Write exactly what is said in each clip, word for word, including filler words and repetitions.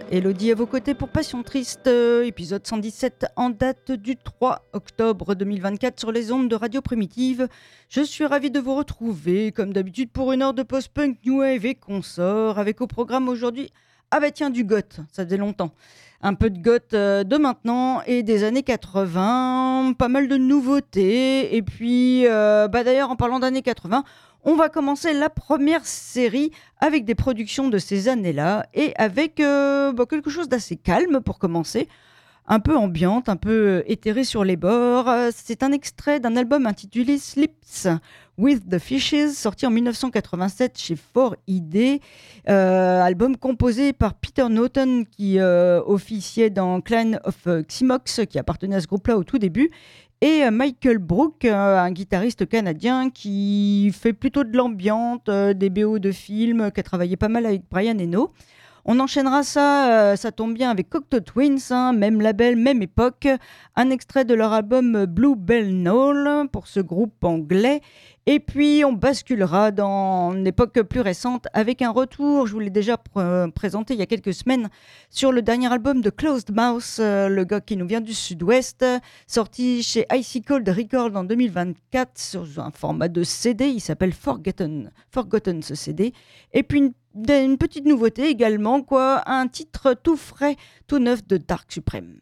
Elodie à vos côtés pour Passion Triste, euh, épisode cent dix-sept en date du trois octobre deux mille vingt-quatre sur les ondes de Radio Primitive. Je suis ravie de vous retrouver, comme d'habitude, pour une heure de post-punk, new wave et consort, avec au programme aujourd'hui, ah bah tiens, du goth, ça faisait longtemps. Un peu de goth euh, de maintenant et des années quatre-vingts, pas mal de nouveautés, et puis, euh, bah d'ailleurs, en parlant d'années quatre-vingts, on va commencer la première série avec des productions de ces années-là et avec euh, bah, quelque chose d'assez calme pour commencer, un peu ambiante, un peu éthérée sur les bords. C'est un extrait d'un album intitulé Sleeps with the Fishes, sorti en dix-neuf cent quatre-vingt-sept chez four I D, euh, album composé par Peter Norton qui euh, officiait dans Clan of Xymox, qui appartenait à ce groupe-là au tout début, et Michael Brook, un guitariste canadien qui fait plutôt de l'ambiante, des B O de films, qui a travaillé pas mal avec Brian Eno. On enchaînera ça, ça tombe bien, avec Cocteau Twins, hein, même label, même époque. Un extrait de leur album Blue Bell Knoll pour ce groupe anglais. Et puis on basculera dans une époque plus récente avec un retour, je vous l'ai déjà pr- présenté il y a quelques semaines, sur le dernier album de Closed Mouth, euh, le gars qui nous vient du sud-ouest, sorti chez Icy Cold Records en deux mille vingt-quatre sur un format de C D, il s'appelle Forgotten, Forgotten ce C D. Et puis une, une petite nouveauté également, quoi, un titre tout frais, tout neuf de Dark Supreme.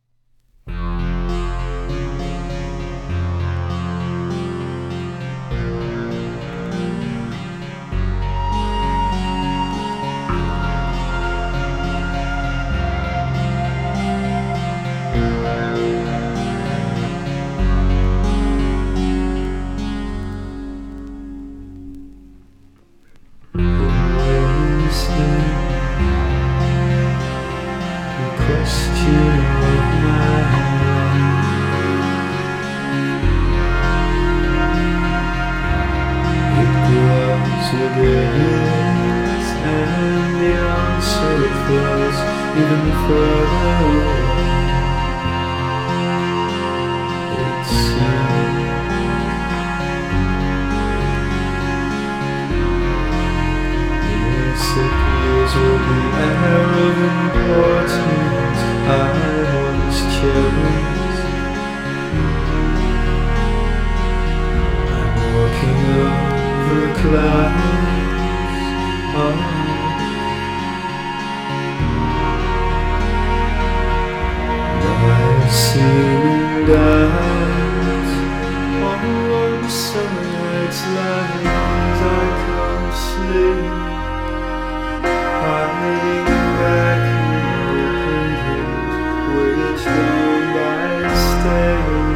Even further away, it seems yes, appears with an air of importance I once carried. I'm walking over clouds, oh. Seeing doubt on one summer night's light, I can't sleep, hiding back in the open room, weighted down by staying.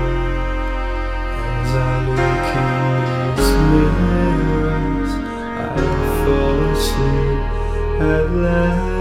As I look in these mirrors, I fall asleep at last.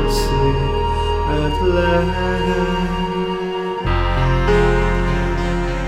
At last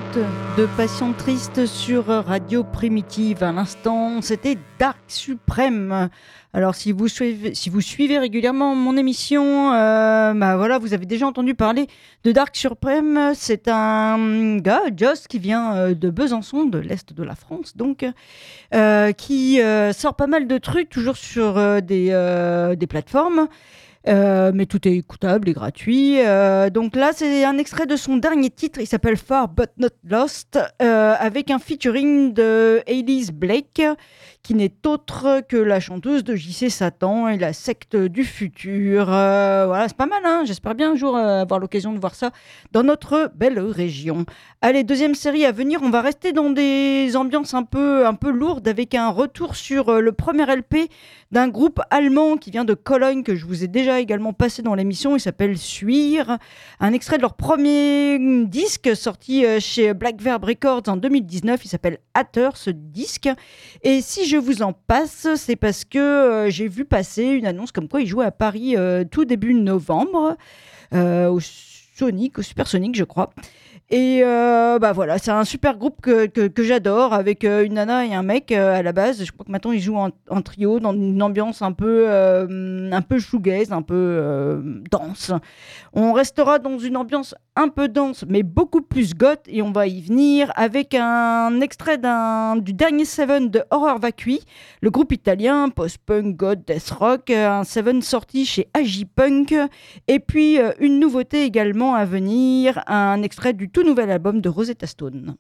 l'écoute de Passion Triste sur Radio Primitive. À l'instant, c'était Dark Supreme. Alors, si vous suivez, si vous suivez régulièrement mon émission, euh, bah voilà, vous avez déjà entendu parler de Dark Supreme. C'est un gars, Joss, qui vient euh, de Besançon, de l'Est de la France, donc, euh, qui euh, sort pas mal de trucs, toujours sur euh, des, euh, des plateformes. Euh, mais tout est écoutable et gratuit. Euh, donc là, c'est un extrait de son dernier titre. Il s'appelle Far But Not Lost, euh, avec un featuring de Alice Blake, qui n'est autre que la chanteuse de J C Satan et la secte du futur. Euh, voilà, c'est pas mal, hein. J'espère bien un jour euh, avoir l'occasion de voir ça dans notre belle région. Allez, deuxième série à venir. On va rester dans des ambiances un peu, un peu lourdes, avec un retour sur euh, le premier L P d'un groupe allemand qui vient de Cologne, que je vous ai déjà également passé dans l'émission. Il s'appelle Suir. Un extrait de leur premier disque sorti euh, chez Black Verb Records en deux mille dix-neuf. Il s'appelle Hatter, ce disque. Et si je vous en passe, c'est parce que euh, j'ai vu passer une annonce comme quoi ils jouaient à Paris euh, tout début novembre, euh, au Sonic, au Supersonic, je crois. Et euh, bah voilà, c'est un super groupe que, que, que j'adore, avec euh, une nana et un mec euh, à la base. Je crois que maintenant ils jouent en, en trio dans une ambiance un peu, euh, un peu shoegaze, un peu euh, danse. On restera dans une ambiance un peu dense, mais beaucoup plus goth, et on va y venir avec un extrait d'un, du dernier Seven de Horror Vacui, le groupe italien post-punk, goth, death rock, un Seven sorti chez Agipunk, et puis euh, une nouveauté également à venir, un extrait du tout nouvel album de Rosetta Stone.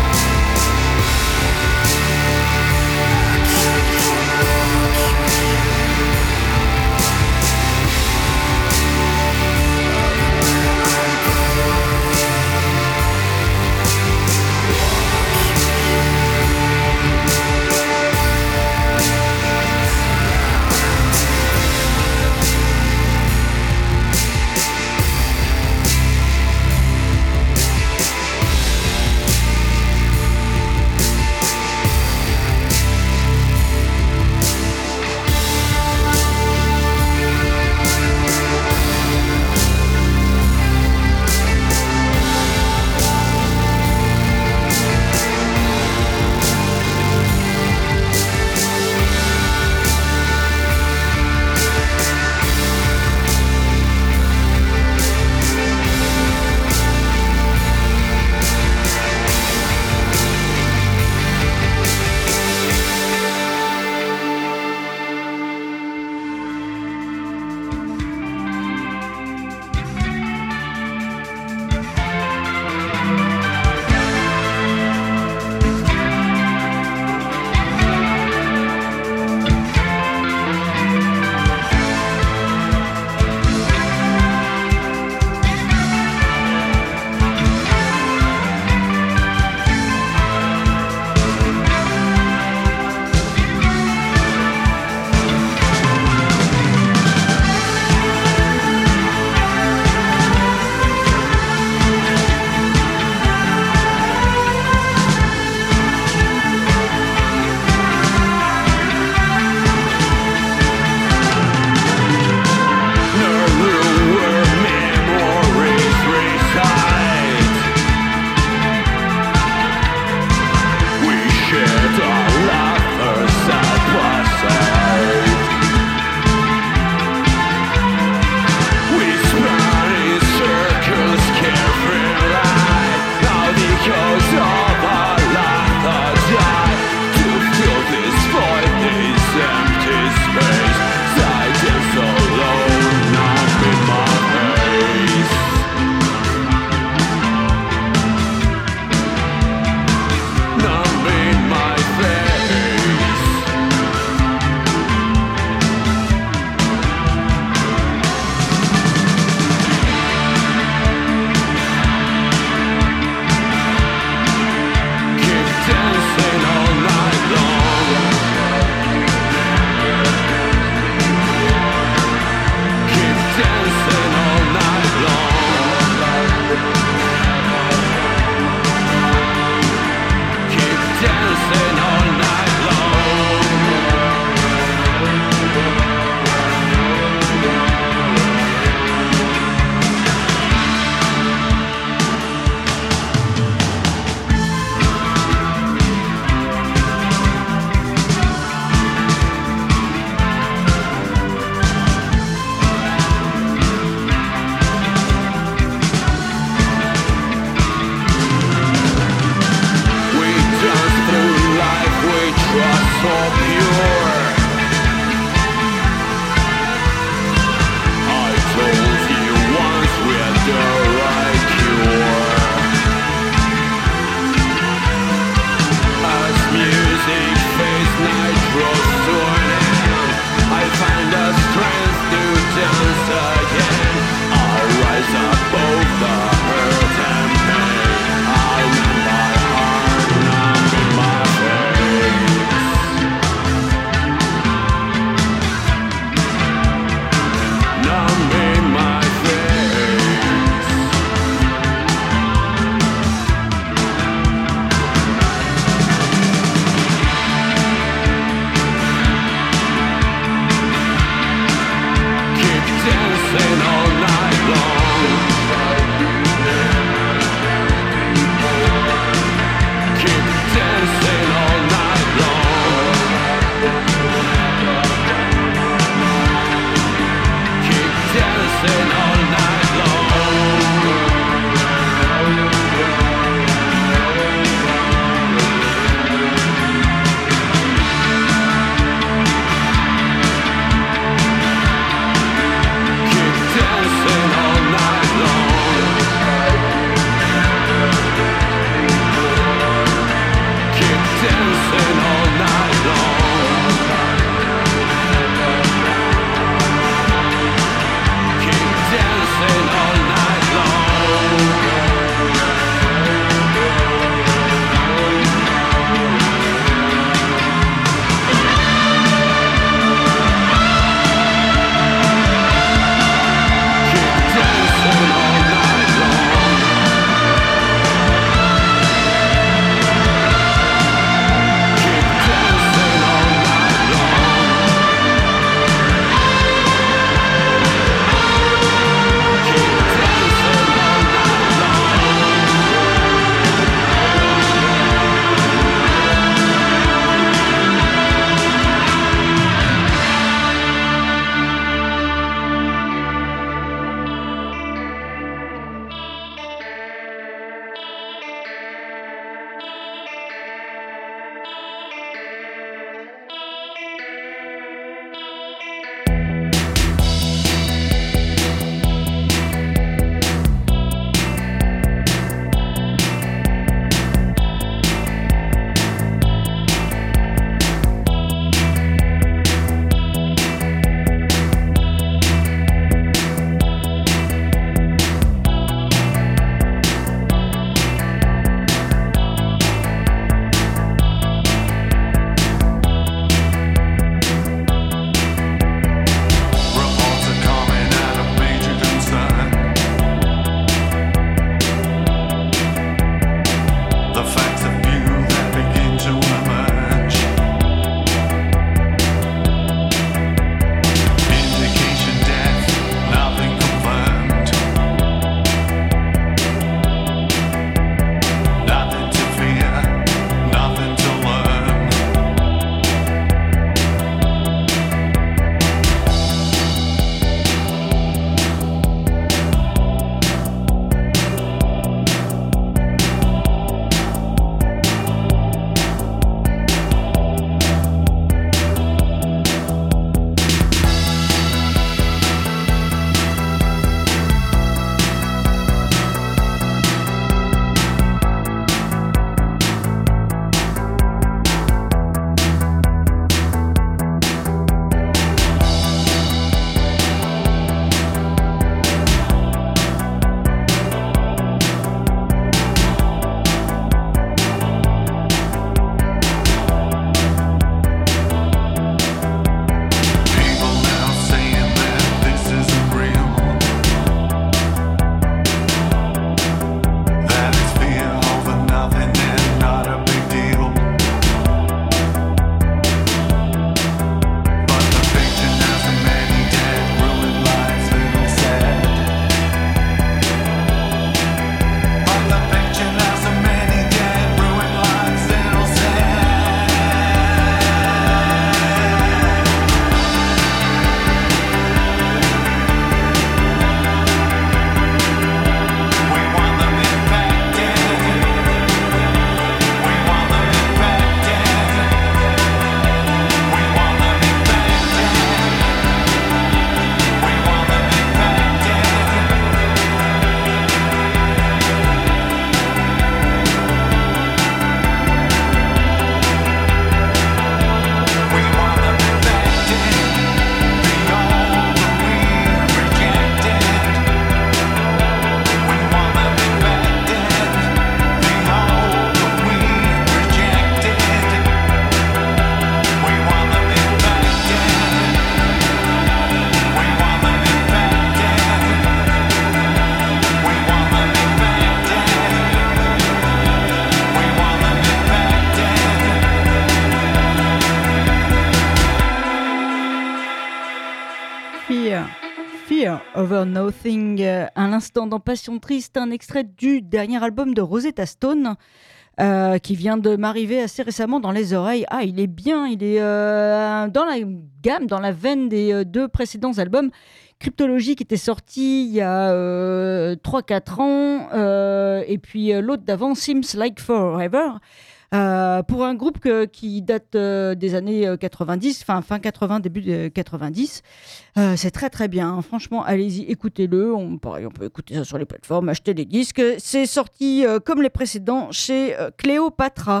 Fear. Fear Over Nothing, euh, à l'instant dans Passion Triste, un extrait du dernier album de Rosetta Stone, euh, qui vient de m'arriver assez récemment dans les oreilles. Ah, il est bien, il est euh, dans la gamme, dans la veine des euh, deux précédents albums. Cryptologie qui était sorti il y a euh, trois quatre ans, euh, et puis euh, l'autre d'avant, Seems Like Forever. Euh, pour un groupe que, qui date euh, des années euh, quatre-vingt-dix, fin, fin quatre-vingts, début de quatre-vingt-dix. Euh, c'est très très bien, hein. Franchement, allez-y, écoutez-le. On, pareil, on peut écouter ça sur les plateformes, acheter les disques. C'est sorti euh, comme les précédents chez euh, Cléopatra.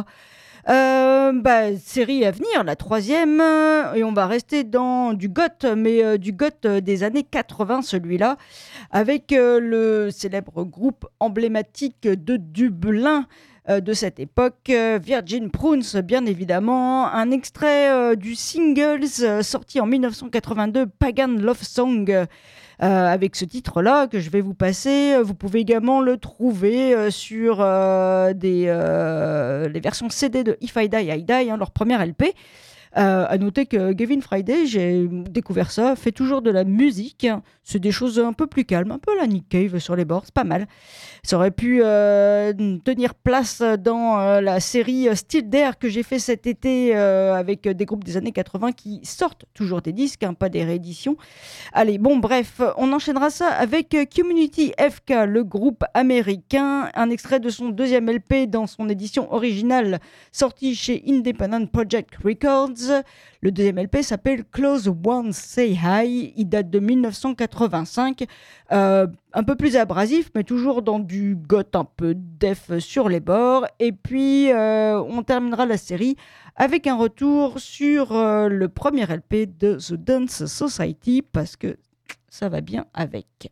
Euh, bah, série à venir, la troisième, euh, et on va rester dans du goth, mais euh, du goth des années quatre-vingts, celui-là, avec euh, le célèbre groupe emblématique de Dublin euh, de cette époque, euh, Virgin Prunes, bien évidemment, un extrait euh, du singles euh, sorti en dix-neuf cent quatre-vingt-deux, Pagan Love Song. Euh, avec ce titre-là que je vais vous passer. Vous pouvez également le trouver euh, sur euh, des, euh, les versions C D de If I Die, I Die, hein, leur première L P. Euh, à noter que Gavin Friday, j'ai découvert ça, fait toujours de la musique. C'est des choses un peu plus calmes, un peu la Nick Cave sur les bords, c'est pas mal. Ça aurait pu euh, tenir place dans euh, la série Still There que j'ai fait cet été euh, avec des groupes des années quatre-vingts qui sortent toujours des disques, hein, pas des rééditions. Allez, bon, bref, on enchaînera ça avec Community F K, le groupe américain, un extrait de son deuxième L P dans son édition originale, sorti chez Independent Project Records. Le deuxième L P s'appelle Close One Say Hi, il date de dix-neuf cent quatre-vingt-cinq, euh, un peu plus abrasif, mais toujours dans du goth un peu def sur les bords. Et puis, euh, on terminera la série avec un retour sur euh, le premier L P de The Dance Society, parce que ça va bien avec.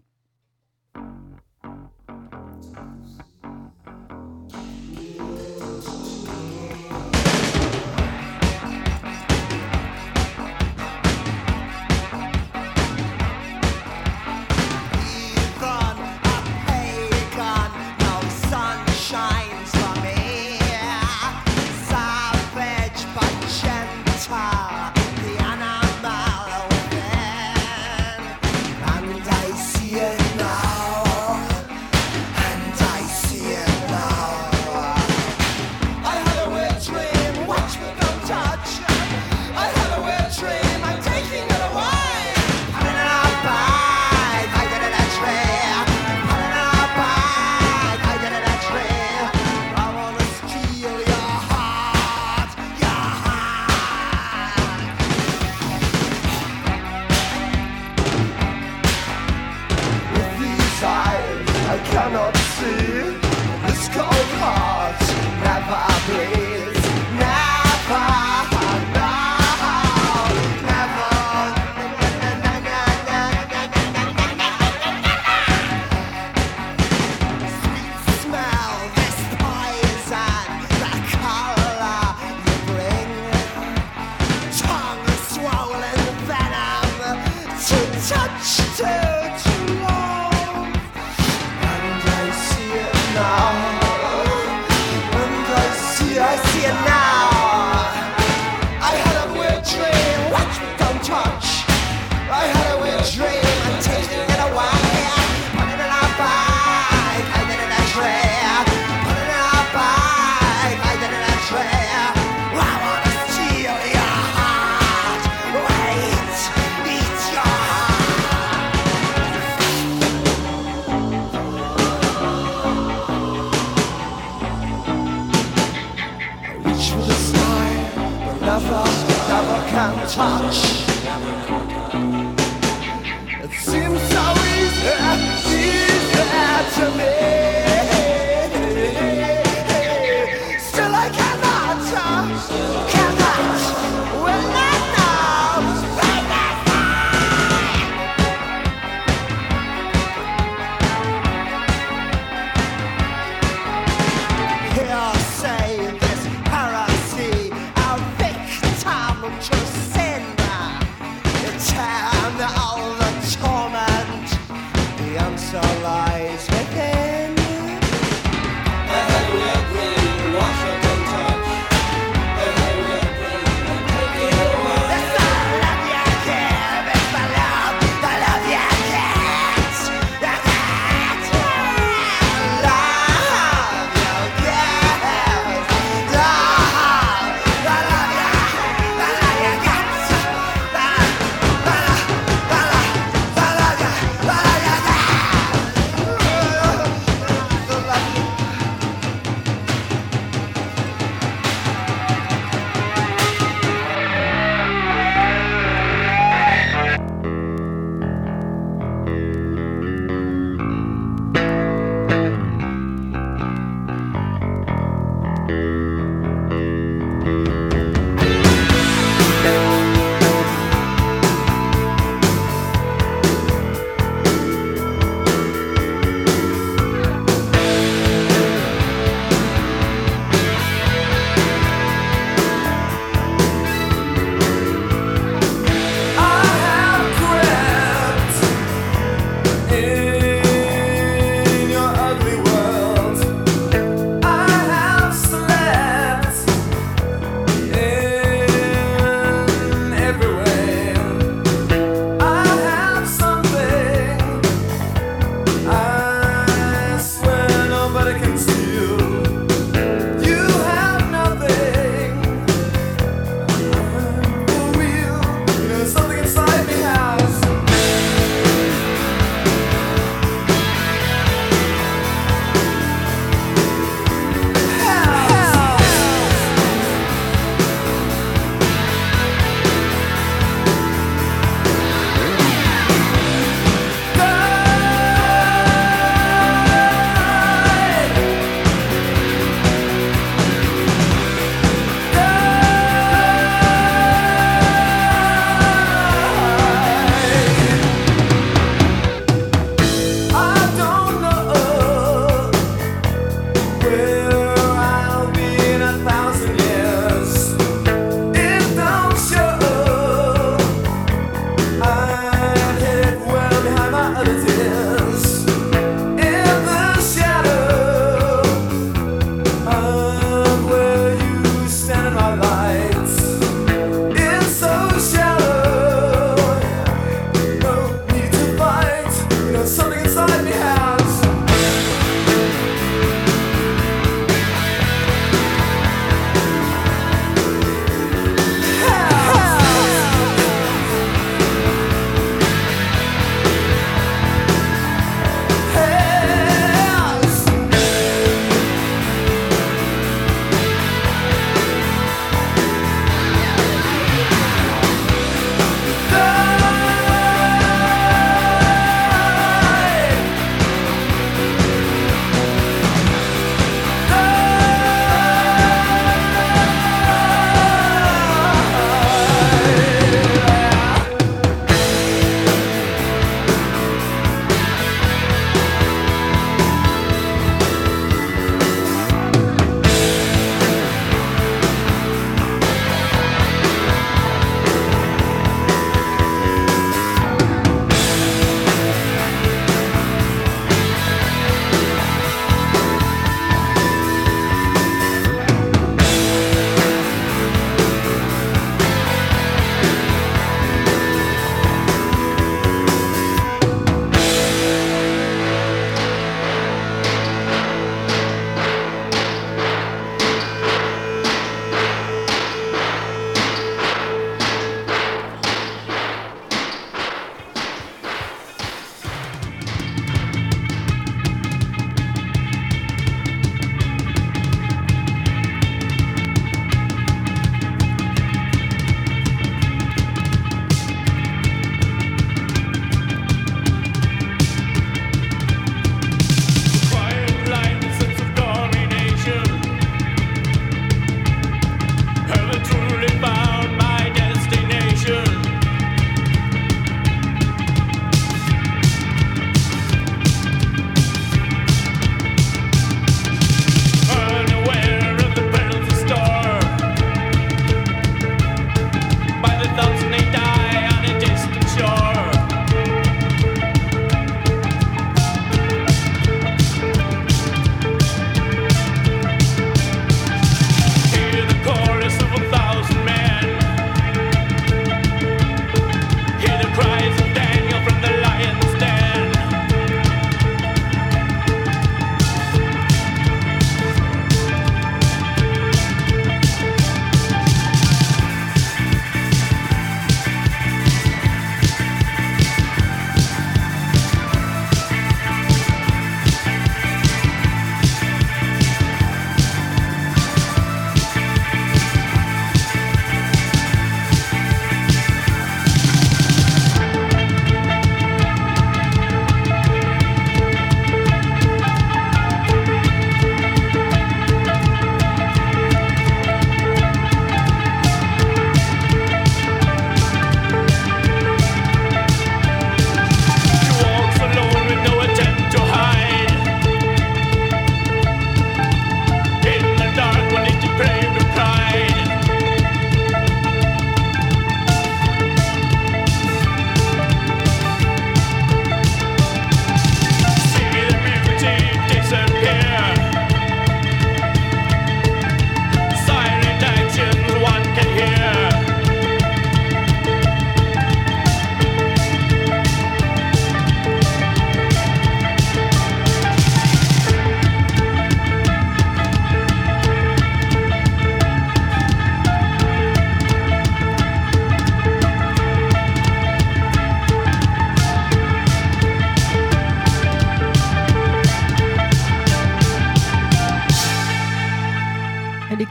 Turn all the torment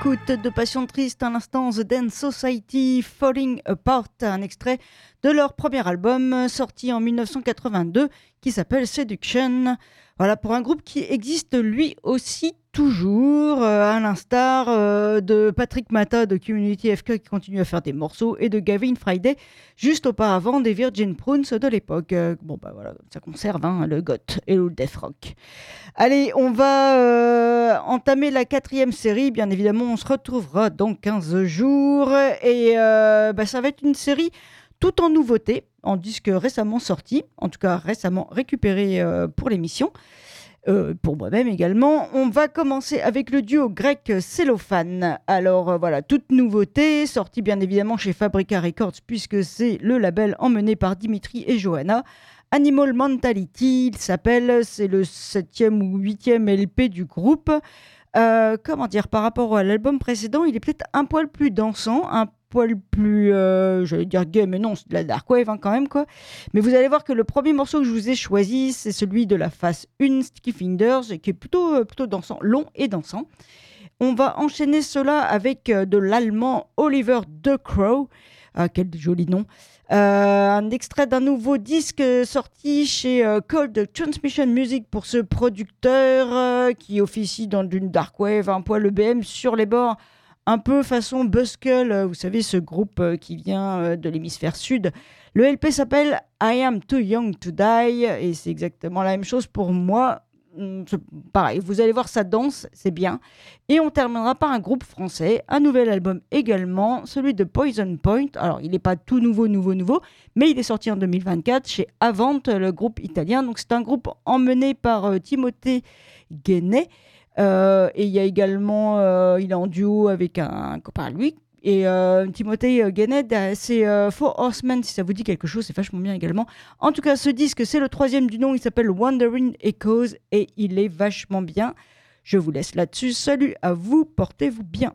l'écoute de Passion Triste, à l'instant The Dance Society Falling Apart, un extrait de leur premier album sorti en dix-neuf cent quatre-vingt-deux qui s'appelle Seduction. Voilà, pour un groupe qui existe lui aussi toujours, euh, à l'instar euh, de Patrick Mata de Community F K qui continue à faire des morceaux et de Gavin Friday, juste auparavant des Virgin Prunes de l'époque. Euh, bon, bah voilà, ça conserve hein, le goth et le death rock. Allez, on va euh, entamer la quatrième série. Bien évidemment, on se retrouvera dans quinze jours et euh, bah, ça va être une série tout en nouveauté, en disque récemment sorti, en tout cas récemment récupéré euh, pour l'émission, euh, pour moi-même également. On va commencer avec le duo grec Cellophane. Alors euh, voilà, toute nouveauté, sortie bien évidemment chez Fabrica Records, puisque c'est le label emmené par Dimitri et Johanna. Animal Mentality, il s'appelle, c'est le septième ou huitième L P du groupe. Euh, comment dire, par rapport à l'album précédent, il est peut-être un poil plus dansant, un poil plus, euh, j'allais dire gay, mais non, c'est de la dark wave hein, quand même quoi. Mais vous allez voir que le premier morceau que je vous ai choisi, c'est celui de la face un, Sticky Fingers, qui est plutôt, euh, plutôt dansant, long et dansant. On va enchaîner cela avec euh, de l'allemand Oliver De Crow, ah, quel joli nom. Euh, un extrait d'un nouveau disque sorti chez euh, Cold Transmission Music pour ce producteur euh, qui officie dans une dark wave, un poil E B M sur les bords, un peu façon Buzzkill, euh, vous savez ce groupe euh, qui vient euh, de l'hémisphère sud. Le L P s'appelle I Am Too Young to Die et c'est exactement la même chose pour moi. C'est pareil, vous allez voir, ça danse, c'est bien. Et on terminera par un groupe français, un nouvel album également, celui de Poison Point. Alors, il n'est pas tout nouveau, nouveau, nouveau, mais il est sorti en deux mille vingt-quatre chez Avant, le groupe italien. Donc, c'est un groupe emmené par euh, Timothée Guénet. Euh, et il y a également, euh, il est en duo avec un, un copain à lui. Et euh, Timothée Guénet, c'est euh, Four Horsemen, si ça vous dit quelque chose, c'est vachement bien également. En tout cas, ce disque, c'est le troisième du nom, il s'appelle Wandering Echoes et il est vachement bien. Je vous laisse là-dessus. Salut à vous, portez-vous bien.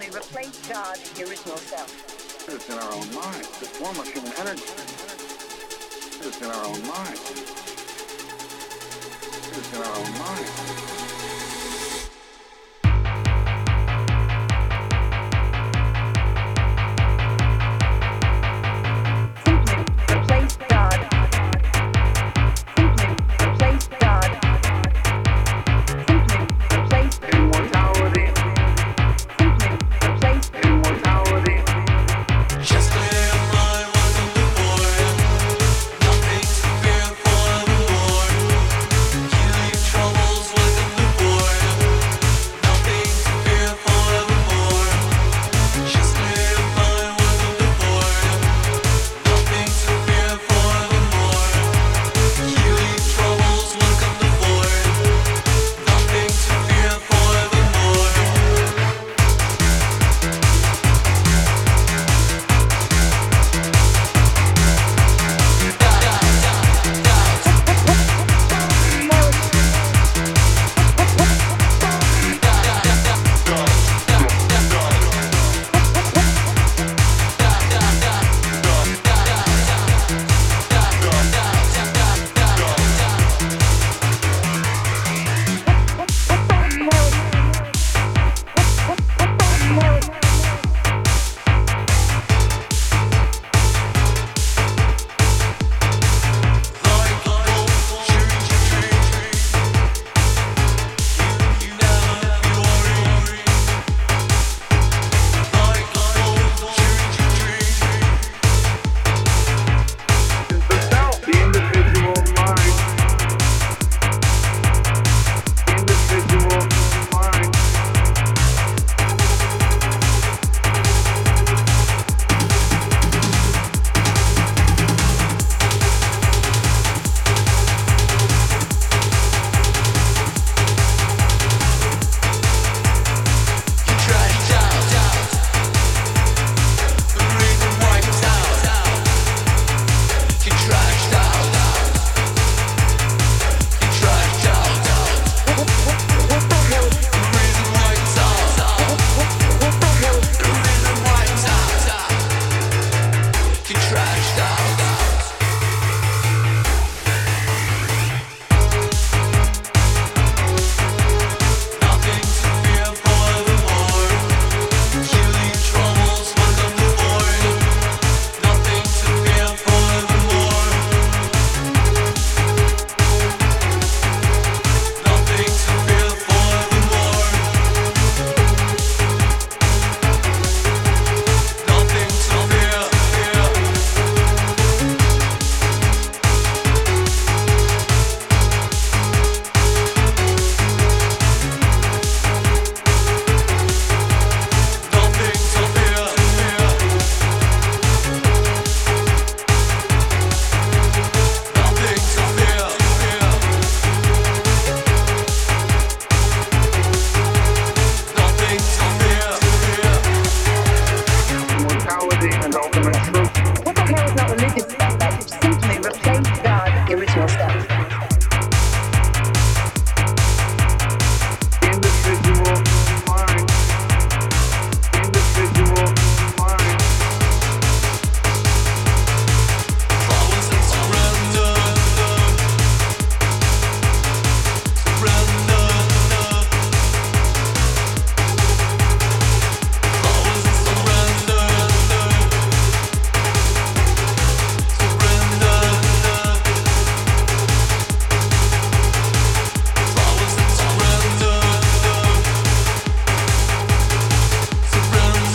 replace God, the original self. It's in our own mind. It's a form of human energy. It's in our own mind. It's in our own mind.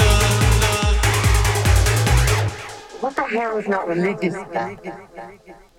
Hell is not religious stuff.